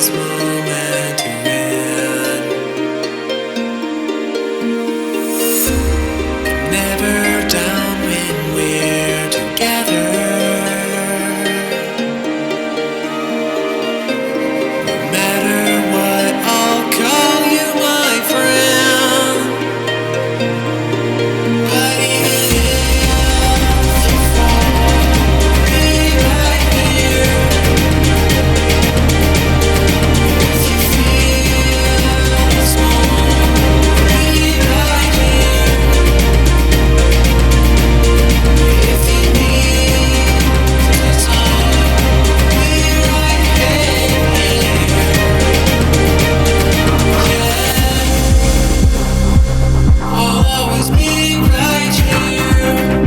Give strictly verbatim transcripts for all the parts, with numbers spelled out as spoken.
this moment to end. Never down when we're together. No matter what, I'll call you my friend. But even if you fall, be right here. If you feel small, be right here. If you need to talk, be right here. I'll always be right here.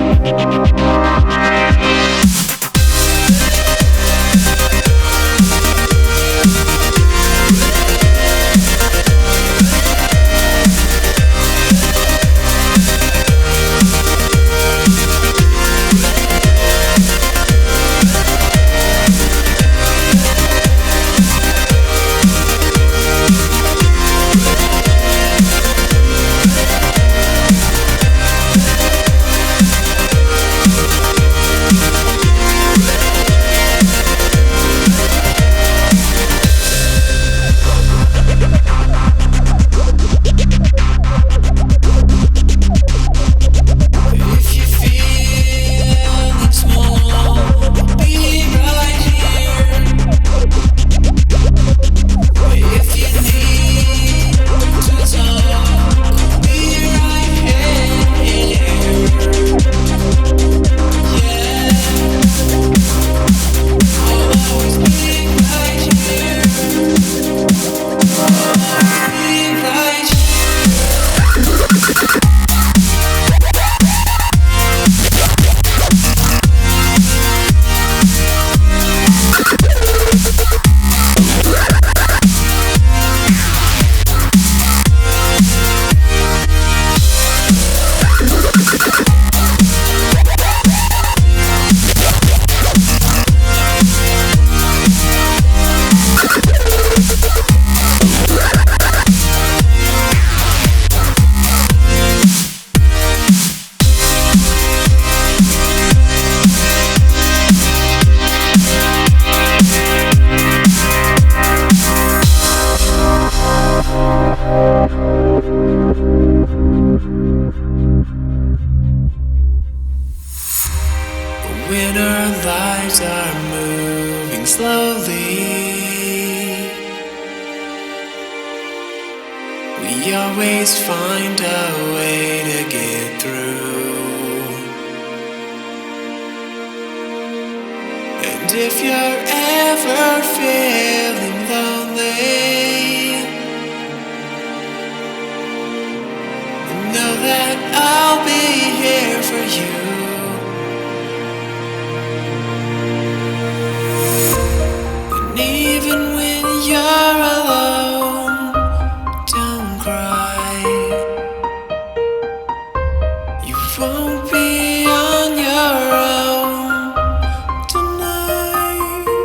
If you feeling small, be right here. If you need to talk, be right here. Yeah, I'll always be right here. Be right here. When our lives are moving slowly, we always find a way to get through. And if you're ever feeling lonely, know that I'll be here for you. And even when you're alone, don't cry. You won't be on your own tonight.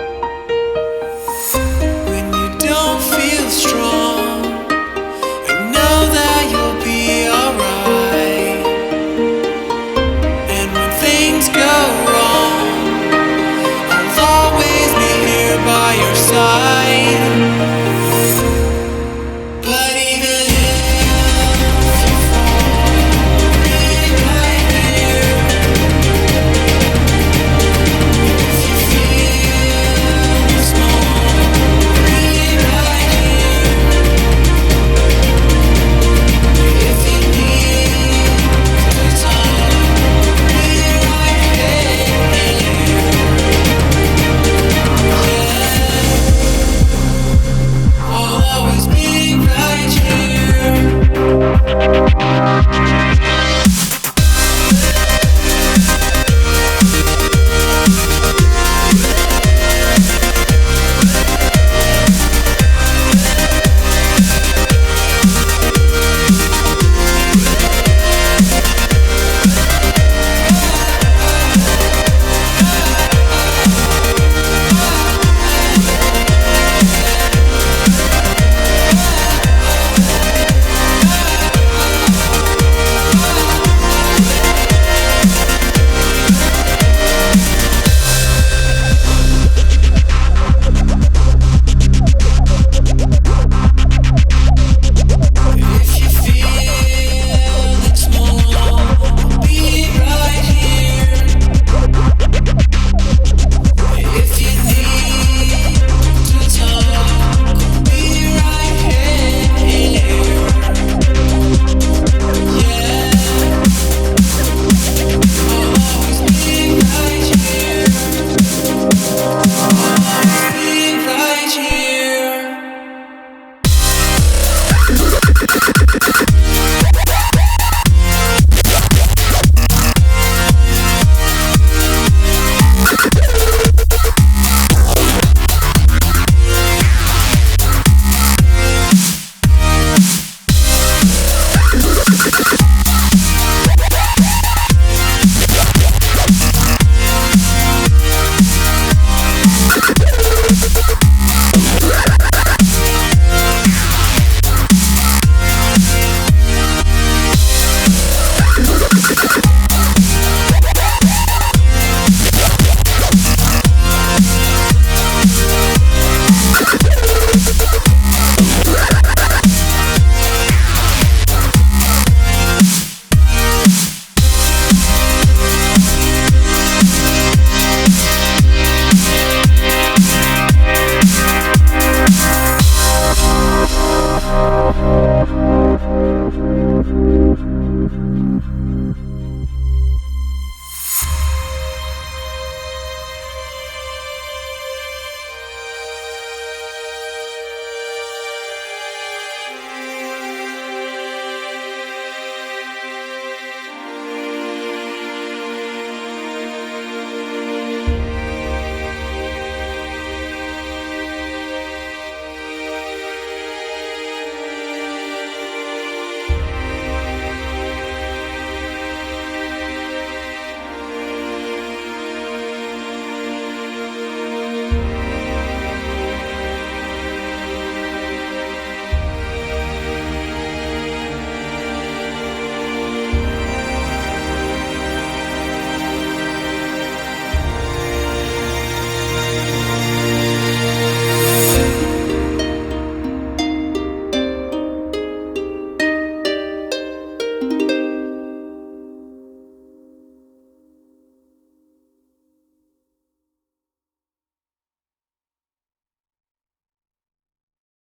When you don't feel strong, I know that you'll be alright. And when things go wrong, I'll always be here by your side.